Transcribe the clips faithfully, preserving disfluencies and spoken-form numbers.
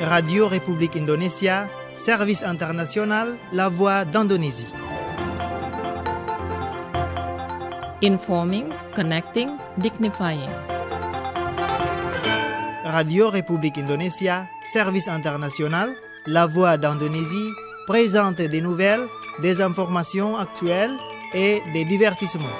Radio République Indonésia, Service International, La Voix d'Indonésie. Informing, connecting, dignifying. Radio République Indonésia, Service International, La Voix d'Indonésie, présente des nouvelles, des informations actuelles et des divertissements.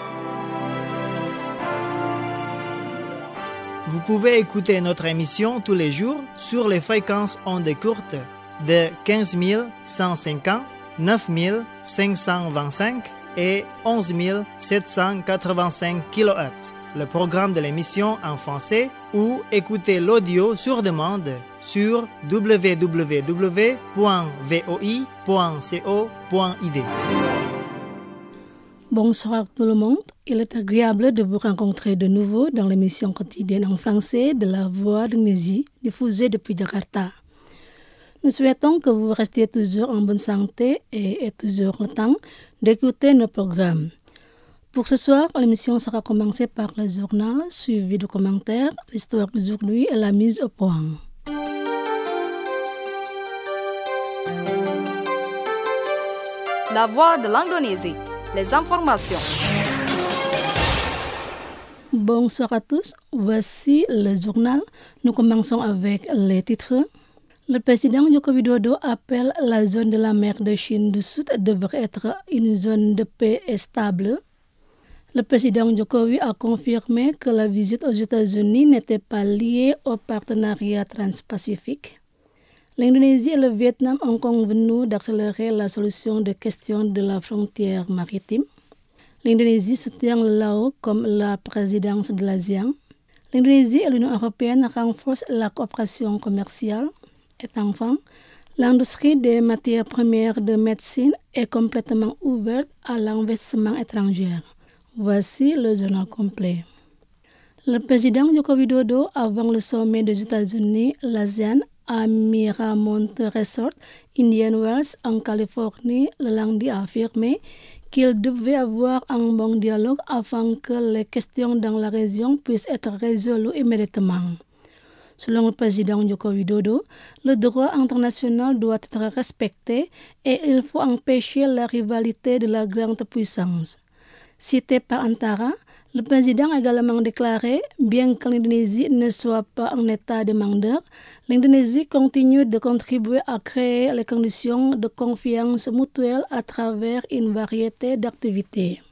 Vous pouvez écouter notre émission tous les jours sur les fréquences ondes courtes de quinze mille cent cinquante, neuf mille cinq cent vingt-cinq et onze mille sept cent quatre-vingt-cinq kilohertz. Le programme de l'émission en français ou écoutez l'audio sur demande sur w w w point v o i point co point i d. Bonsoir tout le monde, il est agréable de vous rencontrer de nouveau dans l'émission quotidienne en français de La Voix d'Indonésie, diffusée depuis Jakarta. Nous souhaitons que vous restiez toujours en bonne santé et ayez toujours le temps d'écouter nos programmes. Pour ce soir, l'émission sera commencée par le journal, suivi de commentaires, l'histoire d'aujourd'hui et la mise au point. La Voix de l'Indonésie. Les informations. Bonsoir à tous, voici le journal. Nous commençons avec les titres. Le président Joko Widodo appelle la zone de la mer de Chine du Sud devrait être une zone de paix et stable. Le président Jokowi a confirmé que la visite aux États-Unis n'était pas liée au partenariat transpacifique. L'Indonésie et le Vietnam ont convenu d'accélérer la solution des questions de la frontière maritime. L'Indonésie soutient le Laos comme la présidence de l'ASEAN. L'Indonésie et l'Union européenne renforcent la coopération commerciale. Et enfin, l'industrie des matières premières de médecine est complètement ouverte à l'investissement étranger. Voici le journal complet. Le président Joko Widodo, avant le sommet des États-Unis, l'ASEAN, à Miramont Resort, Indian Wells, en Californie, le lundi a affirmé qu'il devait avoir un bon dialogue afin que les questions dans la région puissent être résolues immédiatement. Selon le président Joko Widodo, le droit international doit être respecté et il faut empêcher la rivalité de la grande puissance. Cité par Antara, le président a également déclaré, bien que l'Indonésie ne soit pas en état demandeur, l'Indonésie continue de contribuer à créer les conditions de confiance mutuelle à travers une variété d'activités.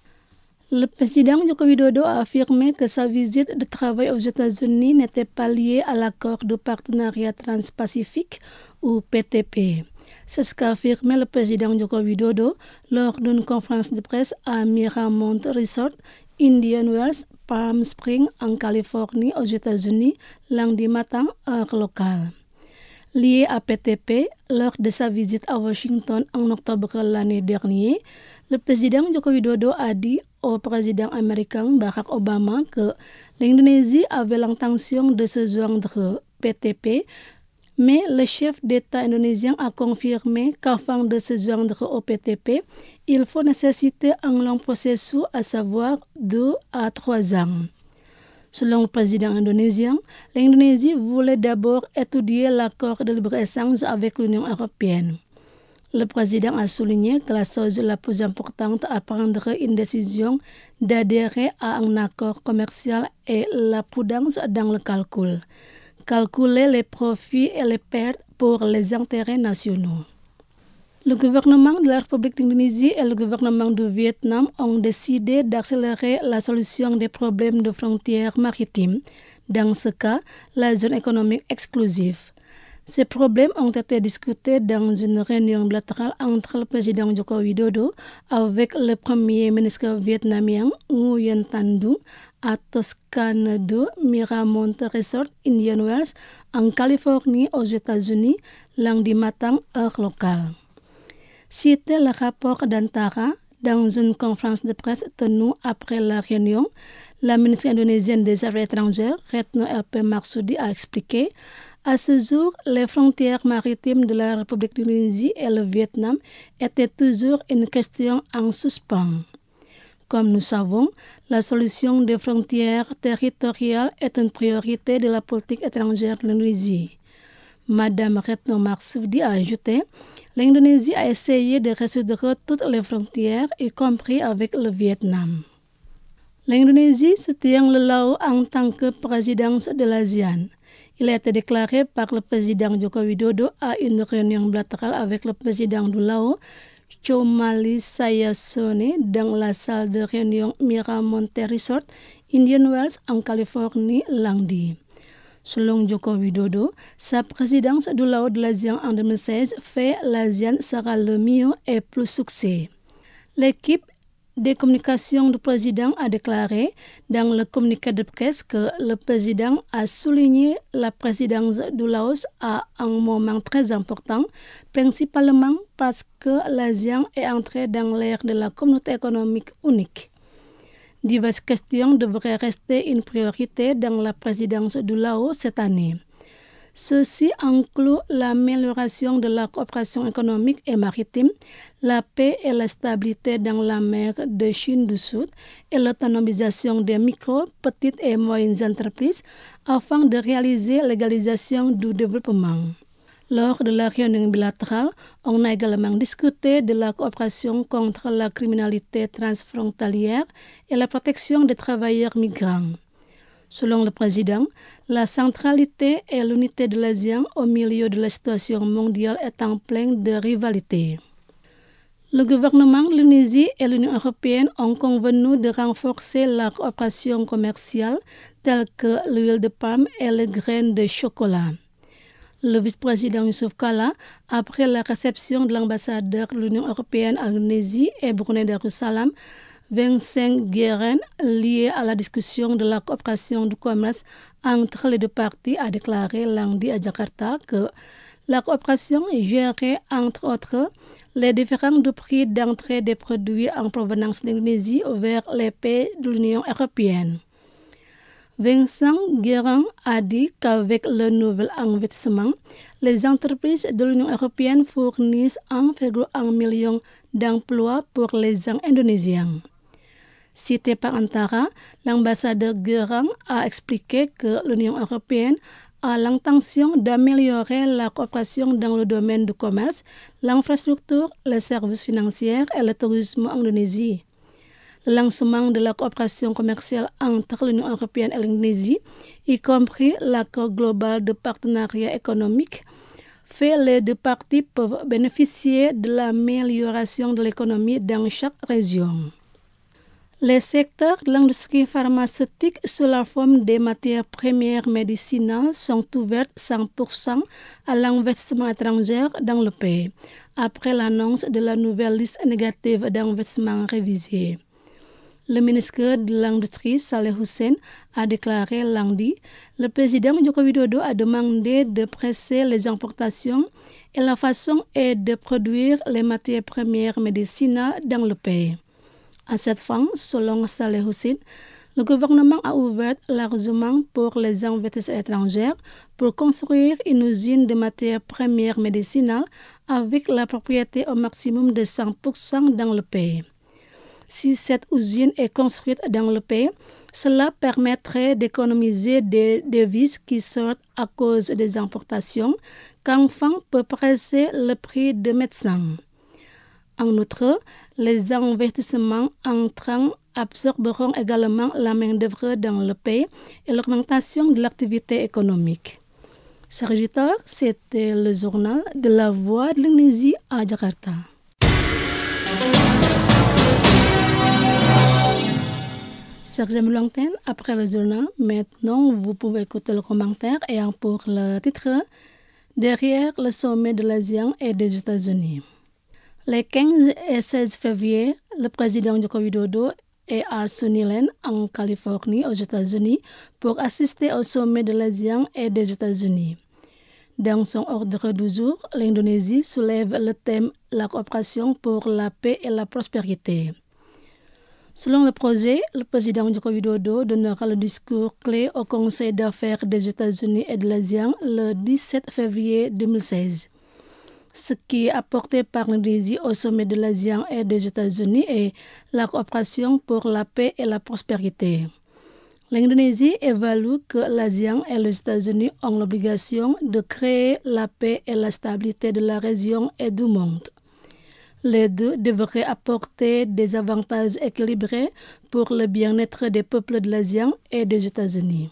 Le président Joko Widodo a affirmé que sa visite de travail aux États-Unis n'était pas liée à l'accord de partenariat transpacifique ou P T P. C'est ce qu'a affirmé le président Joko Widodo lors d'une conférence de presse à Miramont Resort, Indian Wells, Palm Springs, en Californie, aux États-Unis, lundi matin, heure locale. Lié à P T P, lors de sa visite à Washington en octobre l'année dernière, le président Joko Widodo a dit au président américain Barack Obama que l'Indonésie avait l'intention de se joindre P T P, mais le chef d'État indonésien a confirmé qu'afin de se joindre au P T P, il faut nécessiter un long processus, à savoir deux à trois ans. Selon le président indonésien, l'Indonésie voulait d'abord étudier l'accord de libre-échange avec l'Union européenne. Le président a souligné que la chose la plus importante à prendre une décision d'adhérer à un accord commercial est la prudence dans le calcul. Calculer les profits et les pertes pour les intérêts nationaux. Le gouvernement de la République d'Indonésie et le gouvernement du Vietnam ont décidé d'accélérer la solution des problèmes de frontières maritimes, dans ce cas, la zone économique exclusive. Ces problèmes ont été discutés dans une réunion bilatérale entre le président Joko Widodo avec le premier ministre vietnamien Nguyen Thanh Duc à Toscane deux, Miramont Resort, Indian Wells, en Californie, aux États-Unis, lundi matin, heure locale. Cité le rapport d'Antara, dans une conférence de presse tenue après la réunion, la ministre indonésienne des Affaires étrangères, Retno L P Marsudi, a expliqué: à ce jour, les frontières maritimes de la République d'Indonésie et le Vietnam étaient toujours une question en suspens. Comme nous savons, la solution des frontières territoriales est une priorité de la politique étrangère de l'Indonésie. Madame Retno Marsudi a ajouté, l'Indonésie a essayé de résoudre toutes les frontières, y compris avec le Vietnam. L'Indonésie soutient le Laos en tant que présidence de l'ASEAN. Il a été déclaré par le président Joko Widodo à une réunion bilatérale avec le président du Laos, Chomali Sayasone, dans la salle de réunion Miramonte Resort, Indian Wells, en Californie, lundi. Selon Joko Widodo, sa présidence du Laos de l'ASEAN en deux mille seize fait l'ASEAN sera le mieux et plus succès. L'équipe des communications du président a déclaré dans le communiqué de presse que le président a souligné la présidence du Laos à un moment très important, principalement parce que l'ASEAN est entrée dans l'ère de la communauté économique unique. Diverses questions devraient rester une priorité dans la présidence du Laos cette année. Ceci inclut l'amélioration de la coopération économique et maritime, la paix et la stabilité dans la mer de Chine du Sud et l'autonomisation des micro, petites et moyennes entreprises afin de réaliser l'égalisation du développement. Lors de la réunion bilatérale, on a également discuté de la coopération contre la criminalité transfrontalière et la protection des travailleurs migrants. Selon le président, la centralité et l'unité de l'ASEAN au milieu de la situation mondiale étant pleine de rivalité. Le gouvernement de l'Indonésie et l'Union européenne ont convenu de renforcer la coopération commerciale telle que l'huile de palme et les graines de chocolat. Le vice-président Yusuf Kala, après la réception de l'ambassadeur de l'Union européenne à l'Indonésie et Brunei Darussalam, Vincent Guérin, lié à la discussion de la coopération du commerce entre les deux parties, a déclaré lundi à Jakarta que la coopération gérerait entre autres les différents prix d'entrée des produits en provenance d'Indonésie vers les pays de l'Union européenne. Vincent Guérin a dit qu'avec le nouvel investissement, les entreprises de l'Union européenne fournissent un virgule un million d'emplois pour les gens indonésiens. Cité par Antara, l'ambassadeur Guérin a expliqué que l'Union européenne a l'intention d'améliorer la coopération dans le domaine du commerce, l'infrastructure, les services financiers et le tourisme en Indonésie. Le lancement de la coopération commerciale entre l'Union européenne et l'Indonésie, y compris l'accord global de partenariat économique, fait les deux parties peuvent bénéficier de l'amélioration de l'économie dans chaque région. Les secteurs de l'industrie pharmaceutique sous la forme des matières premières médicinales sont ouverts cent pour cent à l'investissement étranger dans le pays, après l'annonce de la nouvelle liste négative d'investissement révisée. Le ministre de l'Industrie, Saleh Hussein, a déclaré lundi, le président Joko Widodo a demandé de presser les importations et la façon est de produire les matières premières médicinales dans le pays. À cette fin, selon Saleh Hussein, le gouvernement a ouvert largement pour les investisseurs étrangers pour construire une usine de matières premières médicinales avec la propriété au maximum de cent pour cent dans le pays. Si cette usine est construite dans le pays, cela permettrait d'économiser des devises qui sortent à cause des importations, qu'enfin peut presser le prix des médecins. En outre, les investissements entrants absorberont également la main-d'œuvre dans le pays et l'augmentation de l'activité économique. Serviteur, c'était le journal de la Voix de l'Indonésie à Jakarta. Chers amis l'antenne, après le journal, maintenant vous pouvez écouter le commentaire et pour le titre « Derrière le sommet de l'ASEAN et des États-Unis ». Les quinze et seize février, le président Joko Widodo est à Sunnyland, en Californie, aux États-Unis, pour assister au sommet de l'ASEAN et des États-Unis. Dans son ordre du jour, l'Indonésie soulève le thème « La coopération pour la paix et la prospérité ». Selon le projet, le président Joko Widodo donnera le discours clé au Conseil d'affaires des États-Unis et de l'ASEAN le dix-sept février deux mille seize. Ce qui est apporté par l'Indonésie au sommet de l'ASEAN et des États-Unis est la coopération pour la paix et la prospérité. L'Indonésie évalue que l'ASEAN et les États-Unis ont l'obligation de créer la paix et la stabilité de la région et du monde. Les deux devraient apporter des avantages équilibrés pour le bien-être des peuples de l'ASEAN et des États-Unis.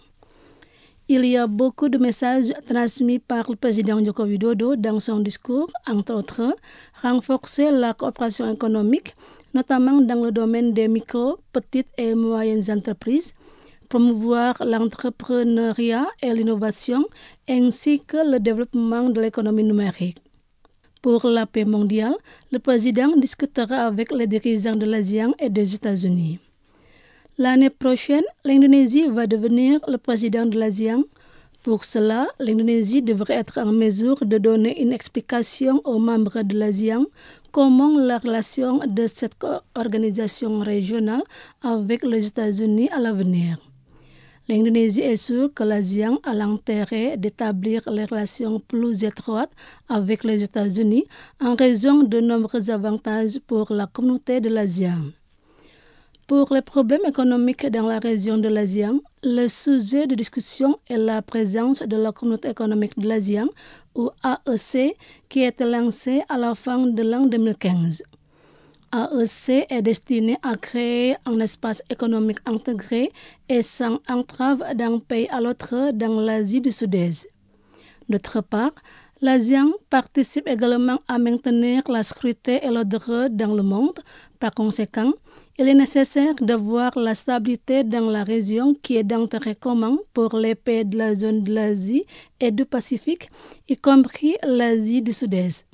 Il y a beaucoup de messages transmis par le président Joko Widodo dans son discours, entre autres, renforcer la coopération économique, notamment dans le domaine des micro, petites et moyennes entreprises, promouvoir l'entrepreneuriat et l'innovation, ainsi que le développement de l'économie numérique. Pour la paix mondiale, le président discutera avec les dirigeants de l'ASEAN et des États-Unis. L'année prochaine, l'Indonésie va devenir le président de l'ASEAN. Pour cela, l'Indonésie devrait être en mesure de donner une explication aux membres de l'ASEAN comment la relation de cette organisation régionale avec les États-Unis à l'avenir. L'Indonésie est sûre que l'ASEAN a l'intérêt d'établir les relations plus étroites avec les États-Unis en raison de nombreux avantages pour la communauté de l'ASEAN. Pour les problèmes économiques dans la région de l'ASEAN, le sujet de discussion est la présence de la communauté économique de l'ASEAN, ou A E C, qui a été lancée à la fin de l'an deux mille quinze. A E C est destiné à créer un espace économique intégré et sans entrave d'un pays à l'autre dans l'Asie du Sud-Est. D'autre part, l'ASEAN participe également à maintenir la sécurité et l'ordre dans le monde. Par conséquent, il est nécessaire d'avoir la stabilité dans la région qui est d'intérêt commun pour les pays de la zone de l'Asie et du Pacifique, y compris l'Asie du Sud-Est.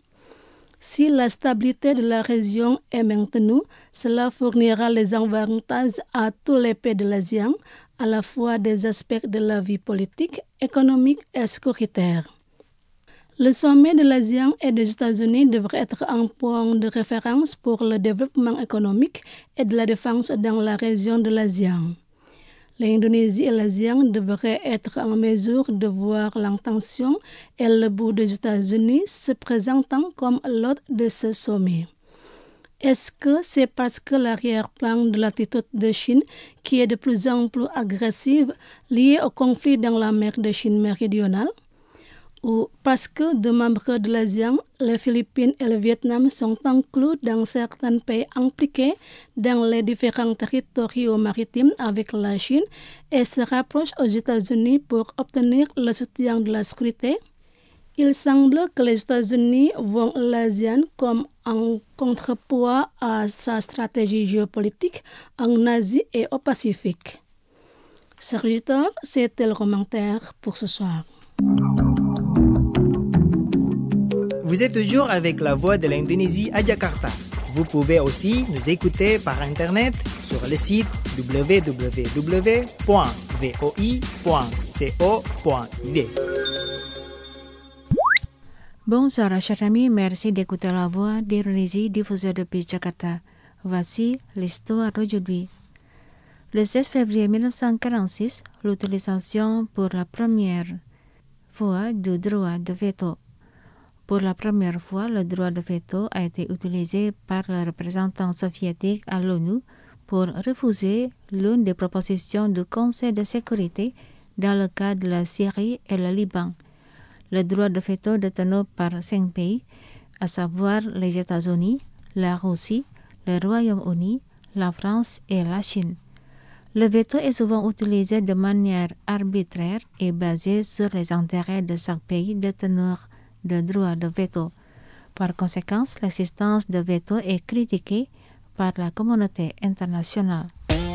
Si la stabilité de la région est maintenue, cela fournira les avantages à tous les pays de l'ASEAN, à la fois des aspects de la vie politique, économique et sécuritaire. Le sommet de l'ASEAN et des États-Unis devrait être un point de référence pour le développement économique et de la défense dans la région de l'ASEAN. L'Indonésie et l'ASEAN devraient être en mesure de voir l'intention et le but des États-Unis se présentant comme l'hôte de ce sommet. Est-ce que c'est parce que l'arrière-plan de l'attitude de Chine, qui est de plus en plus agressive, liée au conflit dans la mer de Chine méridionale? Ou parce que deux membres de l'ASEAN, les Philippines et le Vietnam, sont inclus dans certains pays impliqués dans les différents territoires maritimes avec la Chine et se rapprochent aux États-Unis pour obtenir le soutien de la sécurité? Il semble que les États-Unis voient l'ASEAN comme un contrepoids à sa stratégie géopolitique en Asie et au Pacifique. Serviteur, c'était le commentaire pour ce soir. Vous êtes toujours avec la voix de l'Indonésie à Jakarta. Vous pouvez aussi nous écouter par Internet sur le site w w w point v o i point co point i d. Bonsoir chers amis, merci d'écouter la voix d'Indonésie diffusée depuis Jakarta. Voici l'histoire d'aujourd'hui. Le seize février mille neuf cent quarante-six, l'utilisation pour la première fois du droit de veto. Pour la première fois, le droit de veto a été utilisé par le représentant soviétique à l'ONU pour refuser l'une des propositions du Conseil de sécurité dans le cas de la Syrie et le Liban. Le droit de veto détenu par cinq pays, à savoir les États-Unis, la Russie, le Royaume-Uni, la France et la Chine. Le veto est souvent utilisé de manière arbitraire et basé sur les intérêts de chaque pays déteneur de droit de veto. Par conséquent, l'existence de veto est critiquée par la communauté internationale.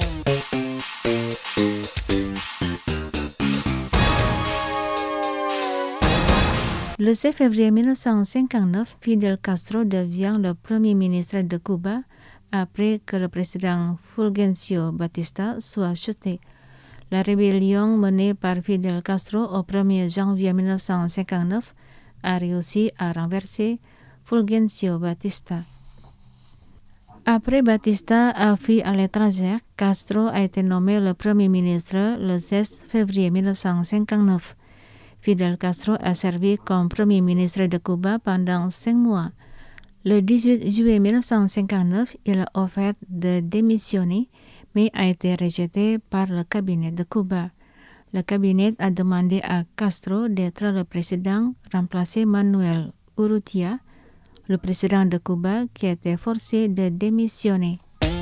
Le seize février mille neuf cent cinquante-neuf, Fidel Castro devient le premier ministre de Cuba après que le président Fulgencio Batista soit chuté. La rébellion menée par Fidel Castro au premier janvier mille neuf cent cinquante-neuf a réussi à renverser Fulgencio Batista. Après Batista a fui à l'étranger, Castro a été nommé le premier ministre le seize février mille neuf cent cinquante-neuf. Fidel Castro a servi comme premier ministre de Cuba pendant cinq mois. Le dix-huit juillet mille neuf cent cinquante-neuf, il a offert de démissionner, mais a été rejeté par le cabinet de Cuba. Le cabinet a demandé à Castro d'être le président, remplacé Manuel Urrutia, le président de Cuba qui était forcé de démissionner.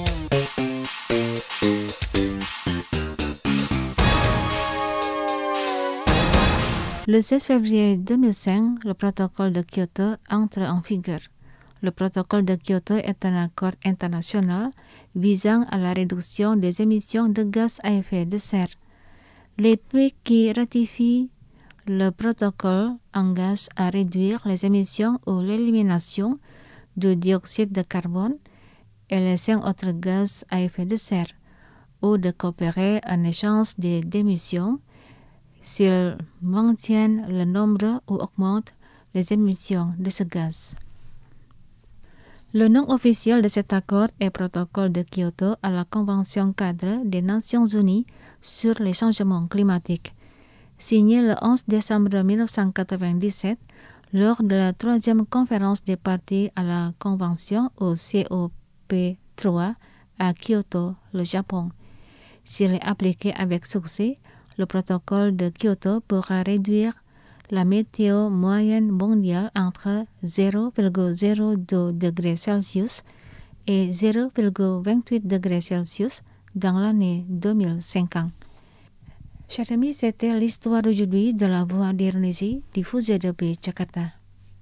Le seize février deux mille cinq, le protocole de Kyoto entre en vigueur. Le protocole de Kyoto est un accord international visant à la réduction des émissions de gaz à effet de serre. Les pays qui ratifient le protocole engagent à réduire les émissions ou l'élimination du dioxyde de carbone et les cinq autres gaz à effet de serre, ou de coopérer en échange des émissions s'ils maintiennent le nombre ou augmentent les émissions de ce gaz. Le nom officiel de cet accord est Protocole de Kyoto à la Convention cadre des Nations Unies sur les changements climatiques, signé le onze décembre mille neuf cent quatre-vingt-dix-sept lors de la troisième conférence des parties à la Convention au C O P trois à Kyoto, le Japon. S'il est appliqué avec succès, le protocole de Kyoto pourra réduire la météo moyenne mondiale entre zéro virgule zéro deux degrés Celsius et zéro virgule vingt-huit degrés Celsius dans l'année deux mille cinquante. Chers amis, c'était l'histoire d'aujourd'hui de la Voix d'Indonésie diffusée depuis Jakarta.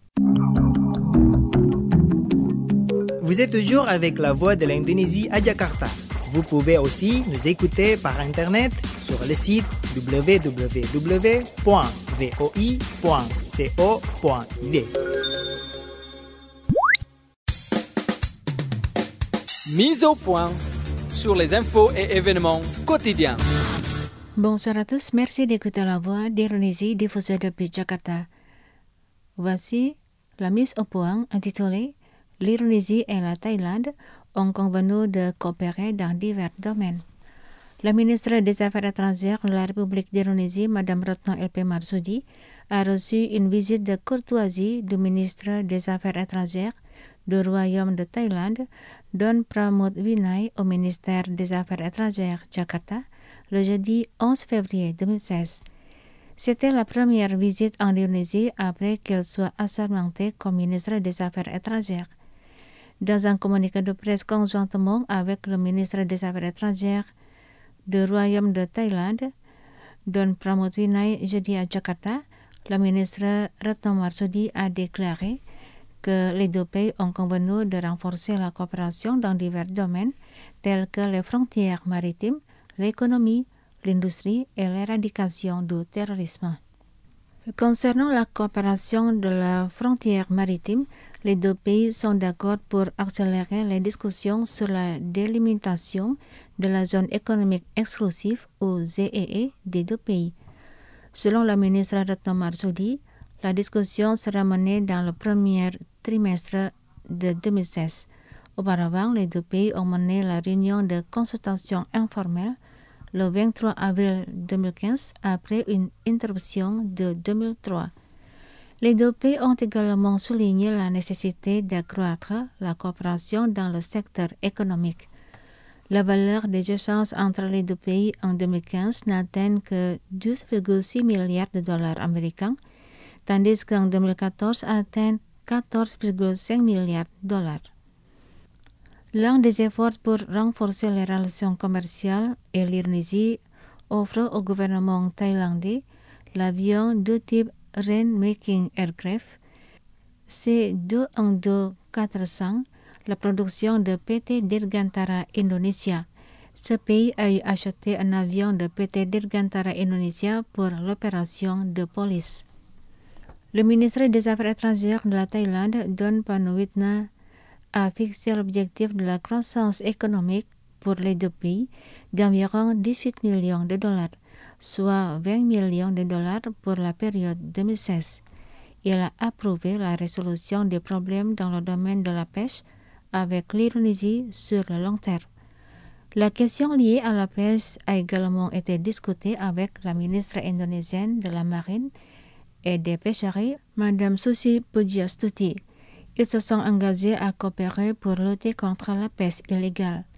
Vous êtes toujours avec la Voix de l'Indonésie à Jakarta. Vous pouvez aussi nous écouter par Internet sur le site w w w point voi point co point i d. Mise au point sur les infos et événements quotidiens. Bonsoir à tous, merci d'écouter la Voix d'Indonésie diffusée depuis Jakarta. Voici la mise au point intitulée L'Indonésie et la Thaïlande ont convenu de coopérer dans divers domaines. La ministre des Affaires étrangères de la République d'Indonésie, Madame Retno L P Marsudi, a reçu une visite de courtoisie du ministre des Affaires étrangères du Royaume de Thaïlande, Don Pramod Vinay, au ministère des Affaires étrangères Jakarta, le jeudi onze février deux mille seize. C'était la première visite en Indonésie après qu'elle soit assermentée comme ministre des Affaires étrangères. Dans un communiqué de presse conjointement avec le ministre des Affaires étrangères du Royaume de Thaïlande, Don Pramod Vinay, jeudi à Jakarta, la ministre Retno Marsudi a déclaré que les deux pays ont convenu de renforcer la coopération dans divers domaines tels que les frontières maritimes, l'économie, l'industrie et l'éradication du terrorisme. Concernant la coopération de la frontière maritime, les deux pays sont d'accord pour accélérer les discussions sur la délimitation de la zone économique exclusive ou Z E E des deux pays. Selon la ministre Retno Marsudi, la discussion sera menée dans le premier trimestre de deux mille seize. Auparavant, les deux pays ont mené la réunion de consultation informelle le vingt-trois avril deux mille quinze après une interruption de deux mille trois. Les deux pays ont également souligné la nécessité d'accroître la coopération dans le secteur économique. La valeur des échanges entre les deux pays en deux mille quinze n'atteint que douze virgule six milliards de dollars américains, tandis qu'en deux mille quatorze atteint quatorze virgule cinq milliards de dollars. L'un des efforts pour renforcer les relations commerciales et l'Indonésie offre au gouvernement thaïlandais l'avion de type Rainmaking Aircraft C deux un deux quatre cents, la production de P T Dirgantara Indonesia. Ce pays a eu acheté un avion de P T Dirgantara Indonesia pour l'opération de police. Le ministre des Affaires étrangères de la Thaïlande, Don Pramudwinai, a fixé l'objectif de la croissance économique pour les deux pays d'environ dix-huit millions de dollars, soit vingt millions de dollars pour la période deux mille seize. Il a approuvé la résolution des problèmes dans le domaine de la pêche avec l'Indonésie sur le long terme. La question liée à la pêche a également été discutée avec la ministre indonésienne de la Marine et des Pêcheries, Madame Susi Pujiastuti. Ils se sont engagés à coopérer pour lutter contre la pêche illégale.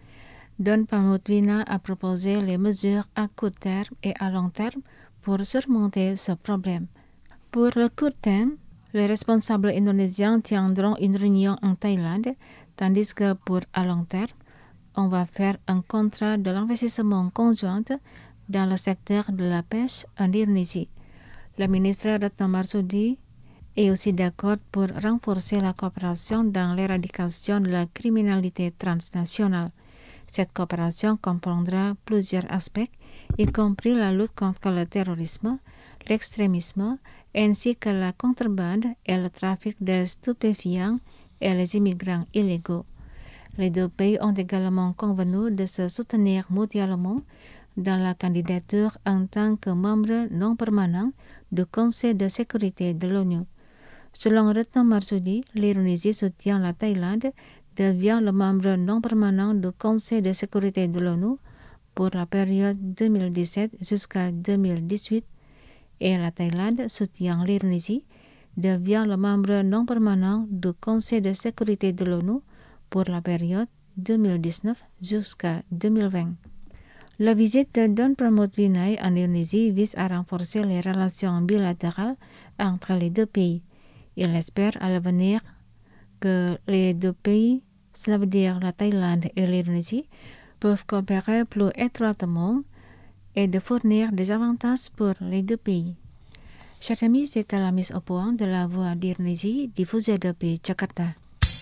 Don Pramudwina a proposé les mesures à court terme et à long terme pour surmonter ce problème. Pour le court terme, les responsables indonésiens tiendront une réunion en Thaïlande, tandis que pour à long terme, on va faire un contrat de l'investissement conjoint dans le secteur de la pêche en Indonésie. La ministre Retno Marsudi est aussi d'accord pour renforcer la coopération dans l'éradication de la criminalité transnationale. Cette coopération comprendra plusieurs aspects, y compris la lutte contre le terrorisme, l'extrémisme, ainsi que la contrebande et le trafic de stupéfiants et les immigrants illégaux. Les deux pays ont également convenu de se soutenir mutuellement dans la candidature en tant que membre non permanent du Conseil de sécurité de l'ONU. Selon Retno Marsudi, l'Indonésie soutient la Thaïlande devient le membre non permanent du Conseil de sécurité de l'ONU pour la période deux mille dix-sept jusqu'à deux mille dix-huit et la Thaïlande soutient l'Indonésie devient le membre non permanent du Conseil de sécurité de l'ONU pour la période deux mille dix-neuf jusqu'à deux mille vingt. La visite de Don Pramudwina en Indonésie vise à renforcer les relations bilatérales entre les deux pays. Il espère à l'avenir que les deux pays, cela veut dire la Thaïlande et l'Indonésie, peuvent coopérer plus étroitement et de fournir des avantages pour les deux pays. Chers amis, c'était la mise au point de la Voix d'Indonésie diffusée depuis Jakarta.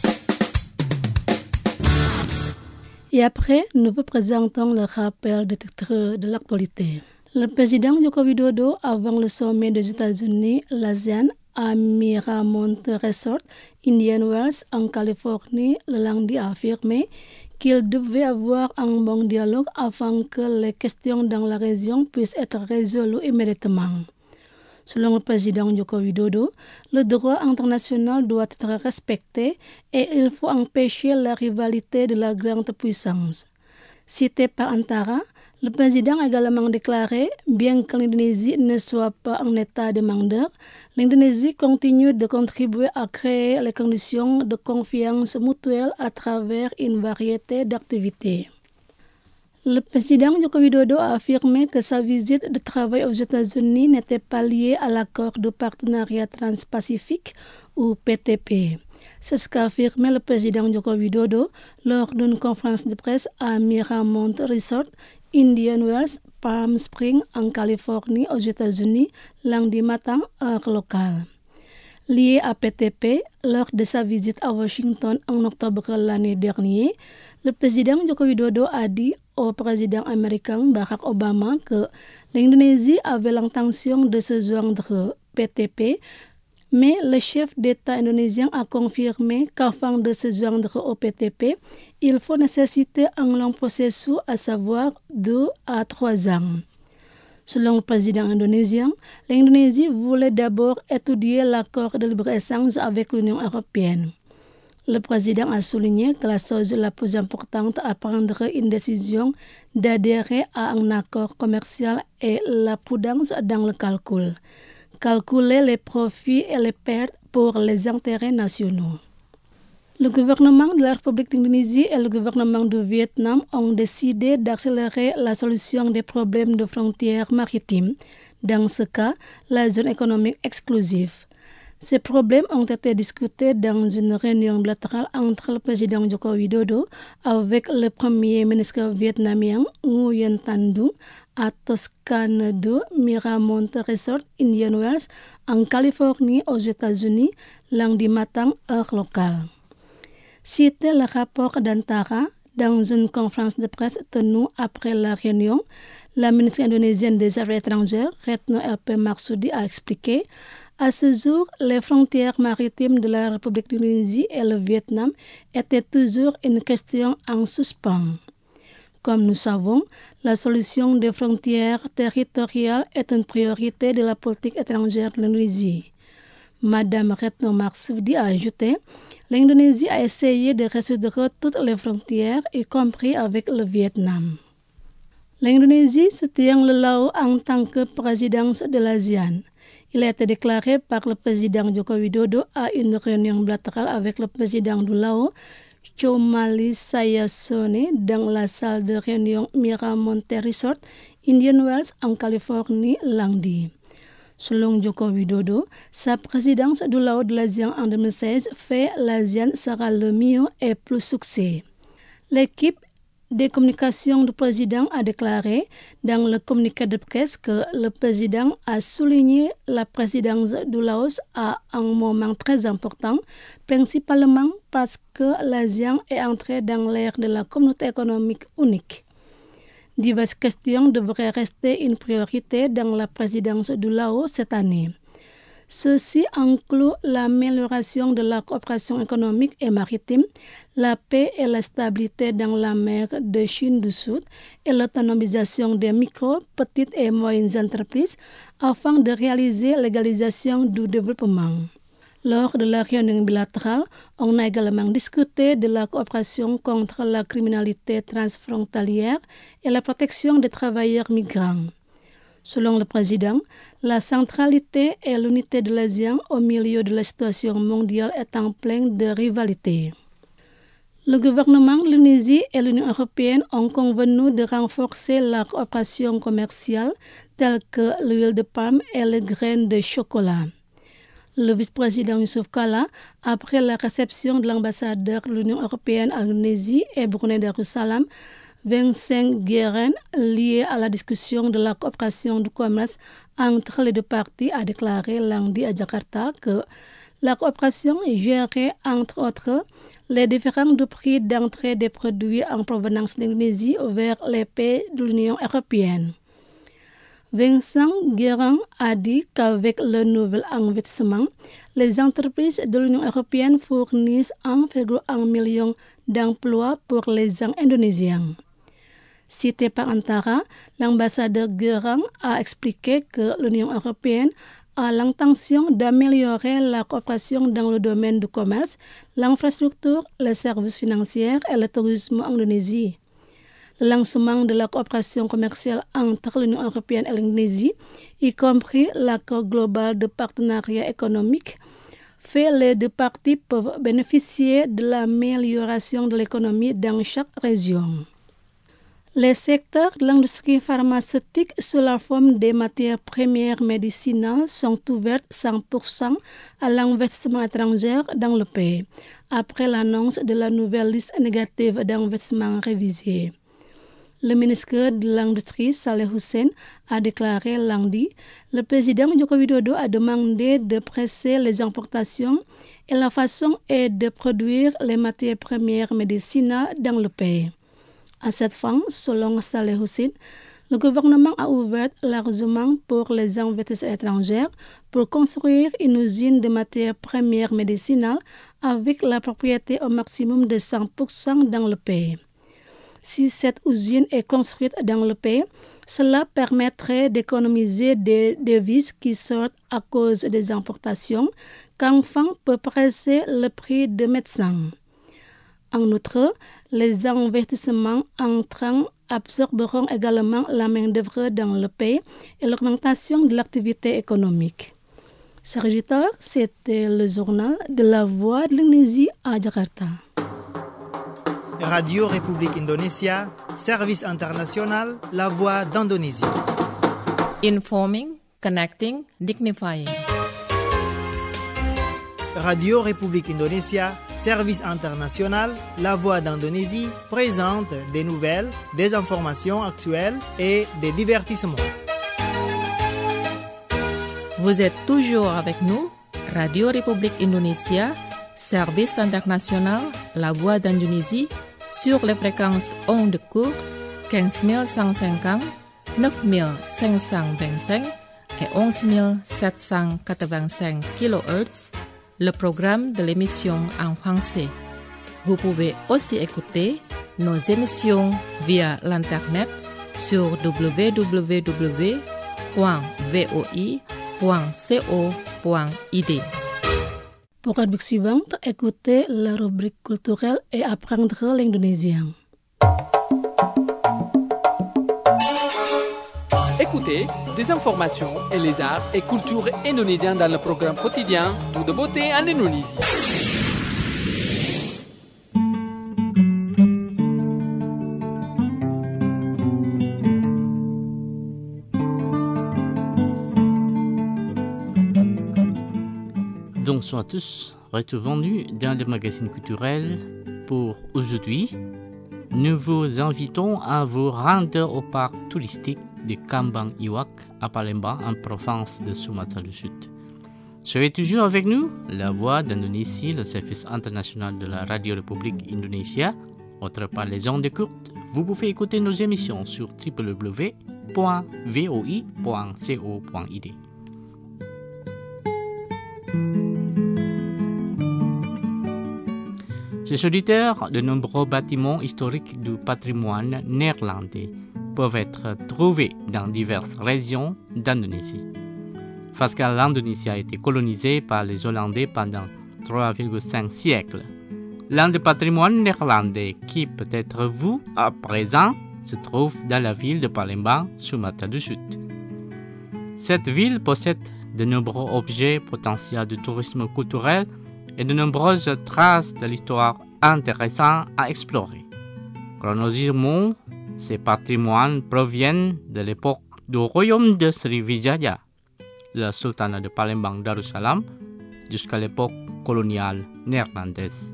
Et après, nous vous présentons le rappel des titres de l'actualité. Le président Joko Widodo, avant le sommet des États-Unis, l'ASEAN, à Miramont Resort, Indian Wells, en Californie, le lundi a affirmé qu'il devait avoir un bon dialogue afin que les questions dans la région puissent être résolues immédiatement. Selon le président Joko Widodo, le droit international doit être respecté et il faut empêcher la rivalité de la grande puissance. Cité par Antara, le président a également déclaré, bien que l'Indonésie ne soit pas en état demandeur, l'Indonésie continue de contribuer à créer les conditions de confiance mutuelle à travers une variété d'activités. Le président Joko Widodo a affirmé que sa visite de travail aux États-Unis n'était pas liée à l'accord de partenariat transpacifique ou P T P. C'est ce qu'a affirmé le président Joko Widodo lors d'une conférence de presse à Miramont Resort, Indian Wells, Palm Springs, en Californie, aux États-Unis, lundi matin, heure locale. Lié à P T P, lors de sa visite à Washington en octobre l'année dernière, le président Joko Widodo a dit au président américain Barack Obama que l'Indonésie avait l'intention de se joindre au P T P, mais le chef d'État indonésien a confirmé qu'afin de se joindre au P T P, il faut nécessiter un long processus, à savoir deux à trois ans. Selon le président indonésien, l'Indonésie voulait d'abord étudier l'accord de libre-échange avec l'Union européenne. Le président a souligné que la chose la plus importante à prendre une décision d'adhérer à un accord commercial est la prudence dans le calcul. Calculer les profits et les pertes pour les intérêts nationaux. Le gouvernement de la République d'Indonésie et le gouvernement du Vietnam ont décidé d'accélérer la solution des problèmes de frontières maritimes, dans ce cas, la zone économique exclusive. Ces problèmes ont été discutés dans une réunion bilatérale entre le président Joko Widodo avec le premier ministre vietnamien Nguyen Thanh Duc à Toscane deux, Miramont Resort, Indian Wells, en Californie, aux États-Unis, lundi matin, heure locale. Cité le rapport d'Antara, dans une conférence de presse tenue après la réunion, la ministre indonésienne des Affaires étrangères, Retno L P Marsudi, a expliqué: à ce jour, les frontières maritimes de la République d'Indonésie et le Vietnam étaient toujours une question en suspens. Comme nous savons, la solution des frontières territoriales est une priorité de la politique étrangère de l'Indonésie. Madame Retno Marsudi a ajouté: l'Indonésie a essayé de résoudre toutes les frontières, y compris avec le Vietnam. L'Indonésie soutient le Laos en tant que présidence de l'ASEAN. Il a été déclaré par le président Joko Widodo à une réunion bilatérale avec le président du Laos, Chomali Sayasone dans la salle de réunion Miramonte Resort, Indian Wells, en Californie, lundi. Selon Joko Widodo, sa présidence de la de l'ASEAN en deux mille seize fait l'ASEAN sera le mieux et plus succès. L'équipe des communications du président a déclaré dans le communiqué de presse que le président a souligné la présidence du Laos à un moment très important, principalement parce que l'ASEAN est entré dans l'ère de la communauté économique unique. Diverses questions devraient rester une priorité dans la présidence du Laos cette année. Ceci inclut l'amélioration de la coopération économique et maritime, la paix et la stabilité dans la mer de Chine du Sud et l'autonomisation des micro, petites et moyennes entreprises afin de réaliser l'égalisation du développement. Lors de la réunion bilatérale, on a également discuté de la coopération contre la criminalité transfrontalière et la protection des travailleurs migrants. Selon le président, la centralité et l'unité de l'ASEAN au milieu de la situation mondiale est en pleine de rivalité. Le gouvernement de l'Indonésie et l'Union européenne ont convenu de renforcer la coopération commerciale telle que l'huile de palme et les graines de chocolat. Le vice-président Yusuf Kala, après la réception de l'ambassadeur de l'Union européenne à l'Indonésie et Brunei Darussalam, Vincent Guérin, lié à la discussion de la coopération du commerce entre les deux parties, a déclaré lundi à Jakarta que la coopération gérait entre autres les différences de prix d'entrée des produits en provenance d'Indonésie vers les pays de l'Union européenne. Vincent Guérin a dit qu'avec le nouvel investissement, les entreprises de l'Union européenne fournissent un virgule un million d'emplois pour les gens indonésiens. Cité par Antara, l'ambassadeur Guérin a expliqué que l'Union européenne a l'intention d'améliorer la coopération dans le domaine du commerce, l'infrastructure, les services financiers et le tourisme en Indonésie. Le lancement de la coopération commerciale entre l'Union européenne et l'Indonésie, y compris l'accord global de partenariat économique, fait les deux parties peuvent bénéficier de l'amélioration de l'économie dans chaque région. Les secteurs de l'industrie pharmaceutique sous la forme des matières premières médicinales sont ouverts cent pour cent à l'investissement étranger dans le pays, après l'annonce de la nouvelle liste négative d'investissement révisée. Le ministre de l'Industrie, Saleh Hussein, a déclaré lundi, le président Joko Widodo a demandé de presser les importations et la façon est de produire les matières premières médicinales dans le pays. À cette fin, selon Saleh Hussein, le gouvernement a ouvert largement pour les investisseurs étrangers pour construire une usine de matières premières médicinales avec la propriété au maximum de cent pour cent dans le pays. Si cette usine est construite dans le pays, cela permettrait d'économiser des devises qui sortent à cause des importations, qu'enfin peut presser le prix des médecins. En outre, les investissements entrants absorberont également la main-d'œuvre dans le pays et l'augmentation de l'activité économique. Serviteur, c'était le journal de la Voix de l'Indonésie à Jakarta. Radio République Indonésia, service international, la Voix d'Indonésie. Informing, connecting, dignifying. Radio République Indonésia, service international, la Voix d'Indonésie, présente des nouvelles, des informations actuelles et des divertissements. Vous êtes toujours avec nous, Radio République Indonésia, service international, la Voix d'Indonésie, sur les fréquences ondes courtes quinze mille cent cinquante, neuf mille cinq cent vingt-cinq et onze mille sept cent quatre-vingt-cinq kilohertz, le programme de l'émission en français. Vous pouvez aussi écouter nos émissions via l'Internet sur w w w point voi point co point i d. Pour la rubrique suivante, écoutez la rubrique culturelle et apprendre l'indonésien. Écoutez des informations et les arts et cultures indonésiens dans le programme quotidien Tout de beauté en Indonésie. Bonsoir à tous, retrouvons-nous dans le magazine culturel. Pour aujourd'hui, nous vous invitons à vous rendre au parc touristique de Kambang Iwak à Palembang, en province de Sumatra du Sud. Soyez toujours avec nous, la voix d'Indonésie, le service international de la Radio République Indonésia. Autre part, les ondes courtes, vous pouvez écouter nos émissions sur w w w point v o i point co point i d. Chers auditeurs, de nombreux bâtiments historiques du patrimoine néerlandais peuvent être trouvés dans diverses régions d'Indonésie. Parce que l'Indonésie a été colonisée par les Hollandais pendant trois virgule cinq siècles. L'un des patrimoines néerlandais qui peut-être vous à présent se trouve dans la ville de Palembang, Sumatra du Sud. Cette ville possède de nombreux objets potentiels de tourisme culturel et de nombreuses traces de l'histoire intéressantes à explorer. Chronologiquement, ces patrimoines proviennent de l'époque du royaume de Sriwijaya, le sultanat de Palembang Darussalam, jusqu'à l'époque coloniale néerlandaise.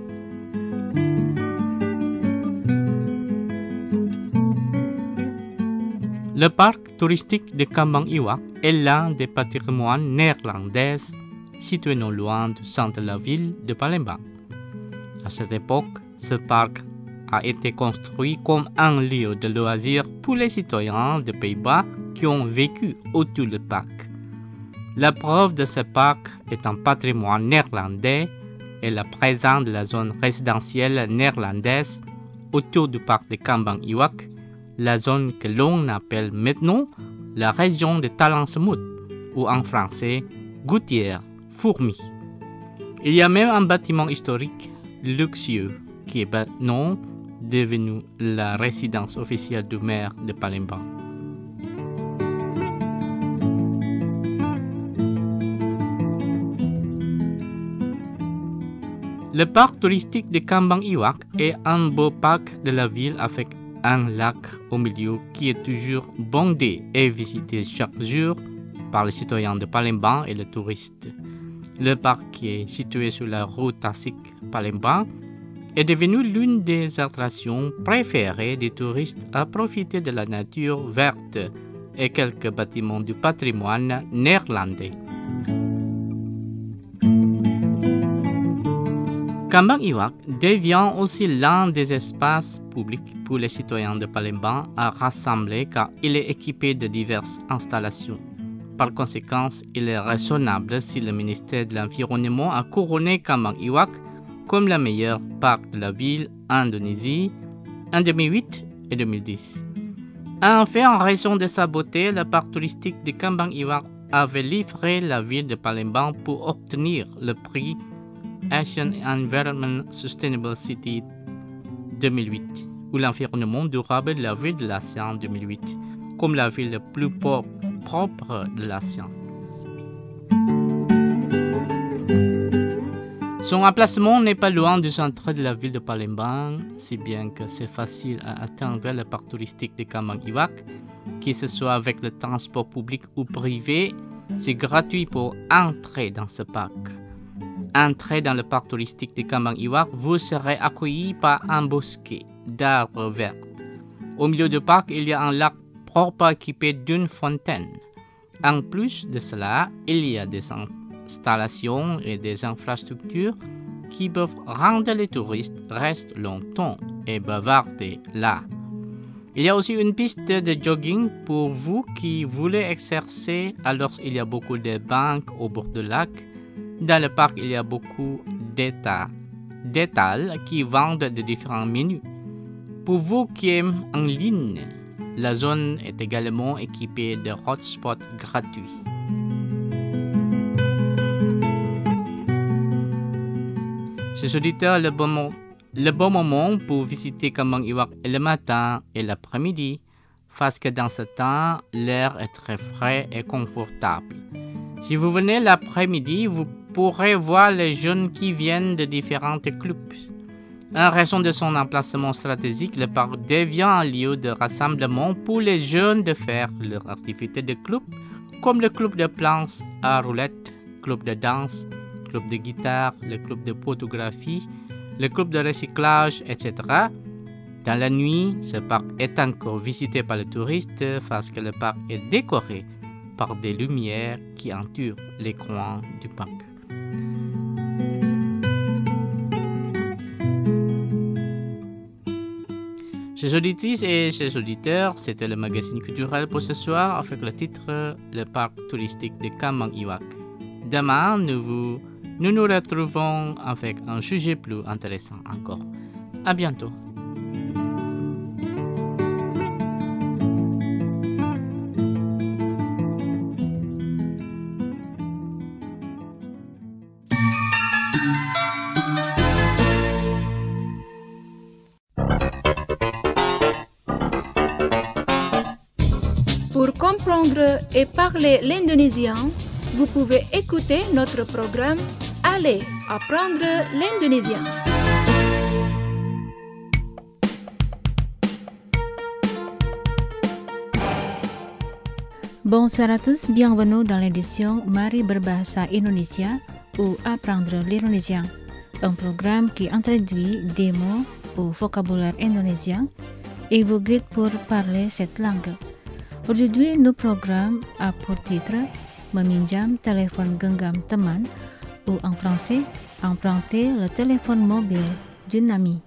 Le parc touristique de Kambang Iwak est l'un des patrimoines néerlandais situé non loin du centre de la ville de Palembang. À cette époque, ce parc a été construit comme un lieu de loisirs pour les citoyens des Pays-Bas qui ont vécu autour du parc. La preuve de ce parc est un patrimoine néerlandais et la présence de la zone résidentielle néerlandaise autour du parc de Kambang Iwak, la zone que l'on appelle maintenant la région de Talang Semut, ou en français, gouttière fourmi. Il y a même un bâtiment historique luxueux qui est maintenant devenu la résidence officielle du maire de Palembang. Le parc touristique de Kambang Iwak est un beau parc de la ville avec un lac au milieu qui est toujours bondé et visité chaque jour par les citoyens de Palembang et les touristes. Le parc, qui est situé sur la route Tasik-Palembang, est devenu l'une des attractions préférées des touristes à profiter de la nature verte et quelques bâtiments du patrimoine néerlandais. Kambang Iwak devient aussi l'un des espaces publics pour les citoyens de Palembang à rassembler car il est équipé de diverses installations. Par conséquent, il est raisonnable si le ministère de l'Environnement a couronné Kambang Iwak comme le meilleur parc de la ville en Indonésie en deux mille huit et deux mille dix. En fait, en raison de sa beauté, le parc touristique de Kambang Iwak avait livré la ville de Palembang pour obtenir le prix Asian Environment Sustainable City deux mille huit, ou l'environnement durable de la ville de l'Asie deux mille huit, comme la ville la plus propre de l'Asie. Son emplacement n'est pas loin du centre de la ville de Palembang, si bien que c'est facile à atteindre le parc touristique de Kambang Iwak, que ce soit avec le transport public ou privé, c'est gratuit pour entrer dans ce parc. Entrez dans le parc touristique de Kambang Iwak, vous serez accueilli par un bosquet d'arbres verts. Au milieu du parc, il y a un lac propre équipé d'une fontaine. En plus de cela, il y a des installations et des infrastructures qui peuvent rendre les touristes rester longtemps et bavarder là. Il y a aussi une piste de jogging pour vous qui voulez exercer alors il y a beaucoup de bancs au bord du lac. Dans le parc, il y a beaucoup d'étals qui vendent de différents menus. Pour vous qui aimez en ligne, la zone est également équipée de hotspots gratuits. Chers auditeurs, le bon, mo- le bon moment pour visiter Kambang Iwak est le matin et l'après-midi, parce que dans ce temps, l'air est très frais et confortable. Si vous venez l'après-midi, vous pourrez voir les jeunes qui viennent de différents clubs. En raison de son emplacement stratégique, le parc devient un lieu de rassemblement pour les jeunes de faire leurs activités de club, comme le club de planche à roulettes, club de danse, club de guitare, le club de photographie, le club de recyclage, et cetera. Dans la nuit, ce parc est encore visité par les touristes parce que le parc est décoré par des lumières qui entourent les coins du parc. Chers auditrices et chers auditeurs, c'était le magazine culturel pour ce soir avec le titre « Le parc touristique de Kamang Iwak ». Demain, nous, vous, nous nous retrouvons avec un sujet plus intéressant encore. À bientôt. Pour comprendre et parler l'indonésien, vous pouvez écouter notre programme Allez apprendre l'indonésien. Bonsoir à tous, bienvenue dans l'édition Mari Berbahasa Indonesia ou Apprendre l'indonésien, un programme qui introduit des mots ou vocabulaire indonésien et vous guide pour parler cette langue. Aujourd'hui, notre programme a pour titre Meminjam téléphone genggam teman ou en français, emprunter le téléphone mobile d'une amie.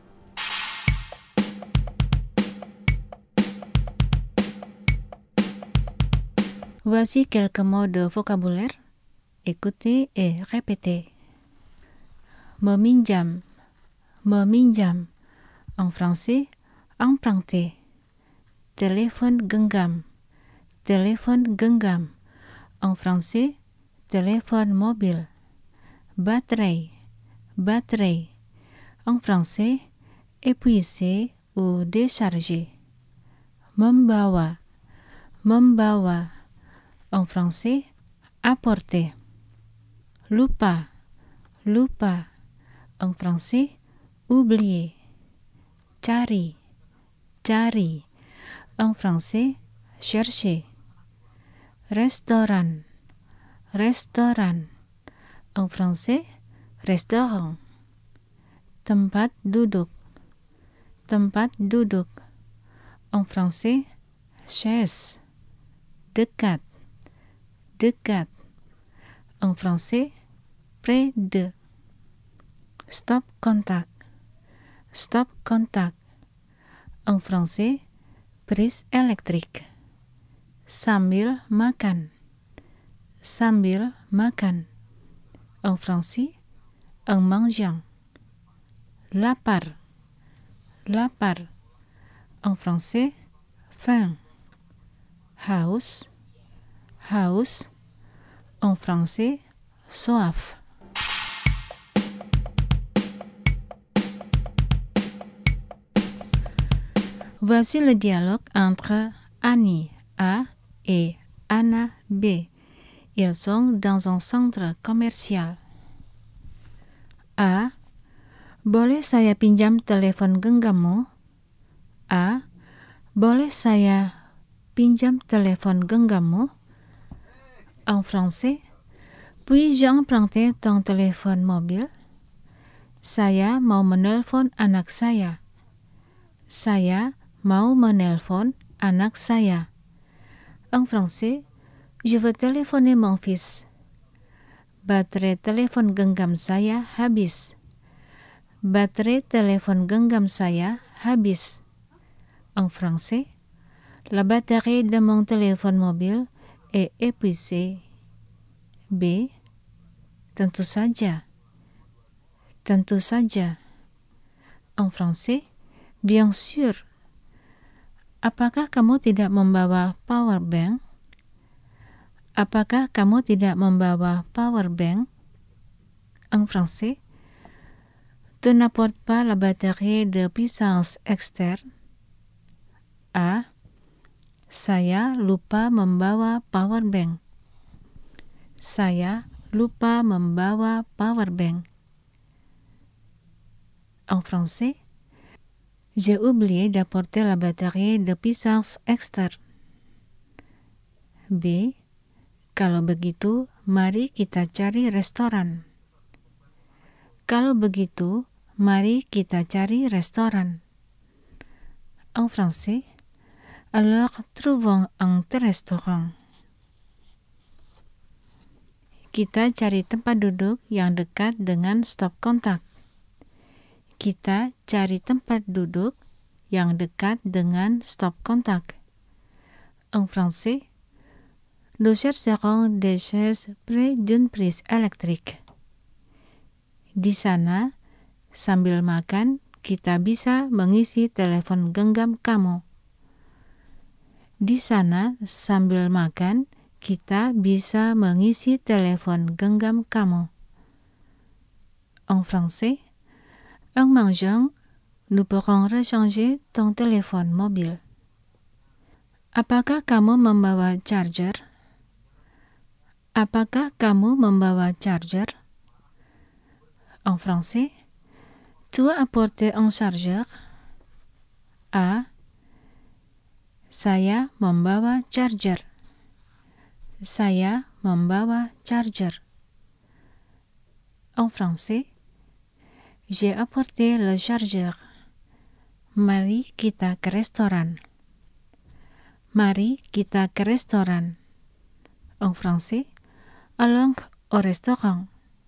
Voici quelques mots de vocabulaire. Écoutez et répétez. Meminjam, meminjam. En français, emprunter. Téléphone genggam, téléphone genggam. En français, téléphone mobile. Baterai, baterai. En français, épuisé ou déchargé. Membawa, membawa. En français, apporter. Lupa, lupa. En français, oublier. Cari, cari. En français, chercher. Restoran, restoran. En français, restaurant. Tempat duduk, tempat duduk. En français, chaise. Dekat, dekat. En français, près de. Stop contact, stop contact. En français, prise électrique. Sambil makan, sambil makan. En français, en mangeant. Lapar, lapar. En français, faim. Haus, haus. En français, soif. Voici le dialogue entre Annie A et Anna B. Ils sont dans un centre commercial. A. Boleh saya pinjam telepon genggammu? A. Boleh saya pinjam telepon genggammu? En français, puis-je emprunter ton téléphone mobile? Saya mau menelpon anak saya. Saya mau menelpon anak saya. En français, je veux téléphoner mon fils. Baterai telepon genggam saya habis. Baterai telepon genggam saya habis. En français, la batterie de mon téléphone mobile est épuisée. B. Tentu saja. Tentu saja. En français, bien sûr. Apakah kamu tidak membawa power bank? Apakah kamu tidak membawa power bank? En français, tu n'apportes pas la batterie de puissance externe? A. Saya lupa membawa power bank. Saya lupa membawa power bank. En français, j'ai oublié d'apporter la batterie de puissance externe. B. Kalau begitu, mari kita cari restoran. Kalau begitu, mari kita cari restoran. En français, alors trouvons un restaurant. Kita cari tempat duduk yang dekat dengan stop kontak. Kita cari tempat duduk yang dekat dengan stop kontak. En français, nous chercherons des chaises près d'une prise électrique. Di sana, sambil makan, kita bisa mengisi telepon genggam kamu. Di sana, sambil makan, kita bisa mengisi telepon genggam kamu. En français, en mangeant, nous pourrons recharger ton téléphone mobile. Apakah kamu membawa charger? Apakah kamu membawa charger? En français, tu as apporté un chargeur? A. Saya membawa charger. Saya membawa charger. En français, j'ai apporté le chargeur. Mari kita ke restoran. Mari kita ke restoran. En français, allons au restaurant.